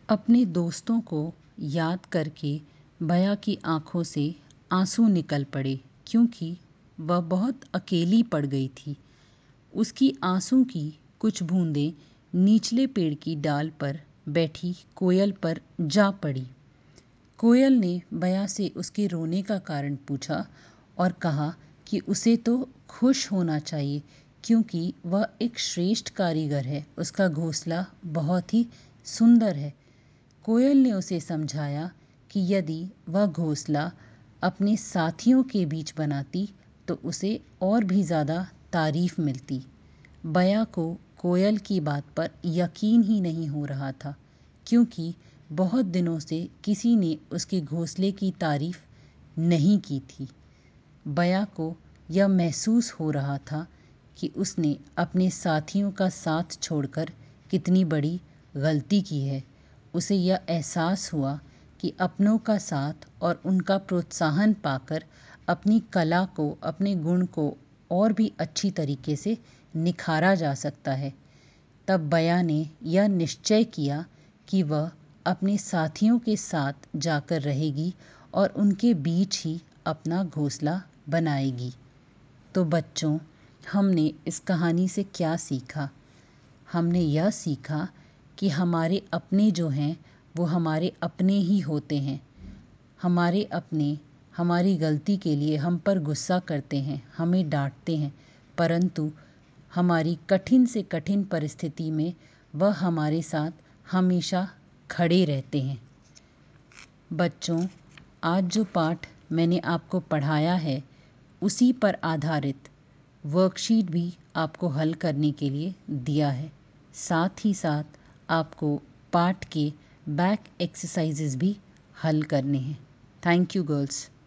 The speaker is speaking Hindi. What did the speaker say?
अपने दोस्तों को याद करके बया की आंखों से आंसू निकल पड़े क्योंकि वह बहुत अकेली पड़ गई थी। उसकी आंसू की कुछ बूंदें निचले पेड़ की डाल पर बैठी कोयल पर जा पड़ी। कोयल ने बया से उसके रोने का कारण पूछा और कहा कि उसे तो खुश होना चाहिए क्योंकि वह एक श्रेष्ठ कारीगर है, उसका घोंसला बहुत ही सुंदर है। कोयल ने उसे समझाया कि यदि वह घोंसला अपने साथियों के बीच बनाती तो उसे और भी ज़्यादा तारीफ मिलती। बया को कोयल की बात पर यकीन ही नहीं हो रहा था क्योंकि बहुत दिनों से किसी ने उसके घोंसले की तारीफ नहीं की थी। बया को यह महसूस हो रहा था कि उसने अपने साथियों का साथ छोड़कर कितनी बड़ी गलती की है। उसे यह एहसास हुआ कि अपनों का साथ और उनका प्रोत्साहन पाकर अपनी कला को, अपने गुण को और भी अच्छी तरीके से निखारा जा सकता है। तब बया ने यह निश्चय किया कि वह अपने साथियों के साथ जाकर रहेगी और उनके बीच ही अपना घोंसला बनाएगी। तो बच्चों, हमने इस कहानी से क्या सीखा? हमने यह सीखा कि हमारे अपने जो हैं वो हमारे अपने ही होते हैं। हमारे अपने हमारी गलती के लिए हम पर गुस्सा करते हैं, हमें डांटते हैं, परंतु हमारी कठिन से कठिन परिस्थिति में वह हमारे साथ हमेशा खड़े रहते हैं। बच्चों, आज जो पाठ मैंने आपको पढ़ाया है उसी पर आधारित वर्कशीट भी आपको हल करने के लिए दिया है। साथ ही साथ आपको पाठ के बैक एक्सरसाइजेज भी हल करने हैं। Thank you girls.